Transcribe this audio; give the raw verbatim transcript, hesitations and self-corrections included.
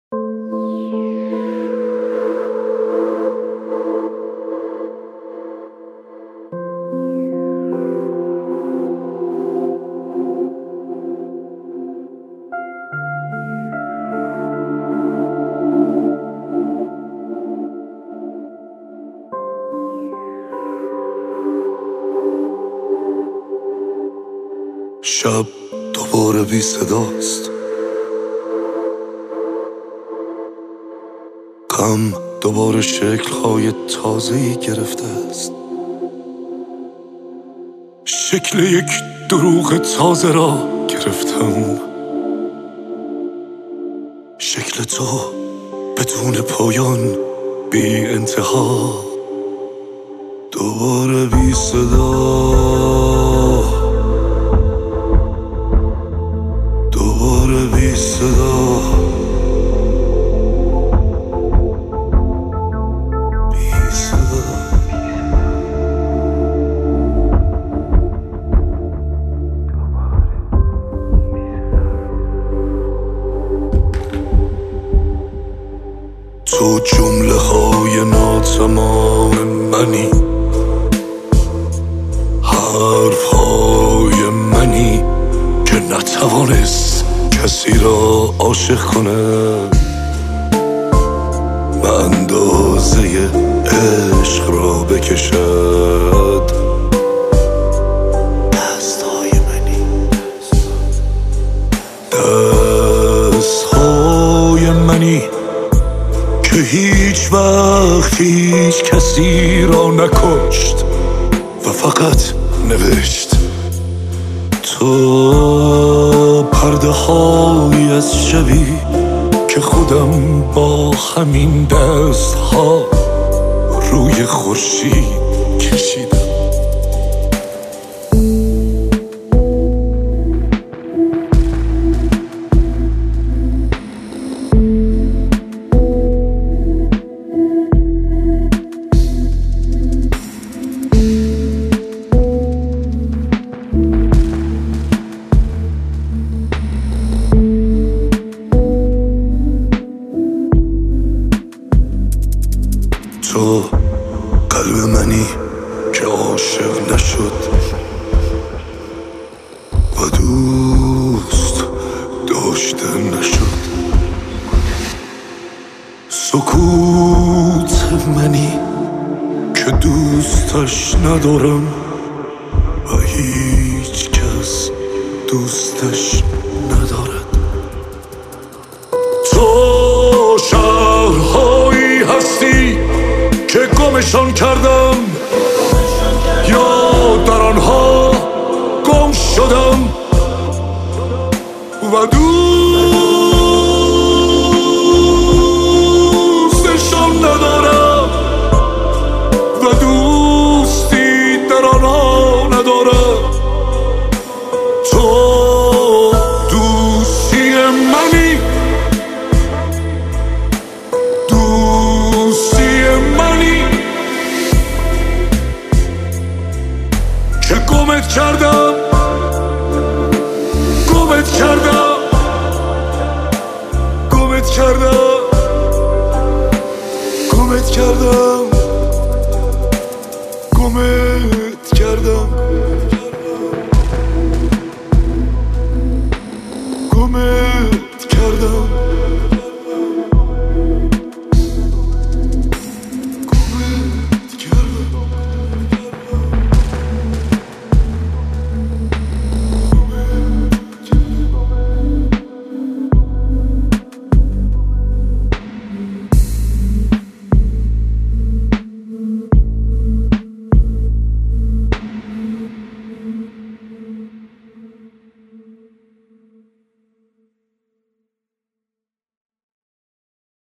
شب دوباره بی صداست، غم دوباره شکل‌های تازه‌ای گرفته است. شکل یک دروغ تازه را گرفتم، شکل تو بدون پایان، بی انتها، دوباره بی صدا، دوباره بی صدا، بی صدا. تو جمله های ناتمام منی، حرف های منی که نتوانست کسی را عاشق کنه به اندازه عشق را بکشد. دستهای منی، دستهای منی که هیچ وقت هیچ کسی را نکشت و فقط نوشت. تو پرده های از شبی که خودم با همین دست ها روی خورشید کشیدم. تو قلب منی که عاشق نشد و دوست داشته نشد. سکوت منی که دوستش ندارم و هیچ کس دوستش ندارد. تو شهرهایی هستی که گمشان کردم یا در آنها گم شدم و دوستشان ندارم و دوستی در آنها ندارم. تو دوستی منی، که گمت کردم، گمت کردم، گمت کردم، گمت کردم، گمت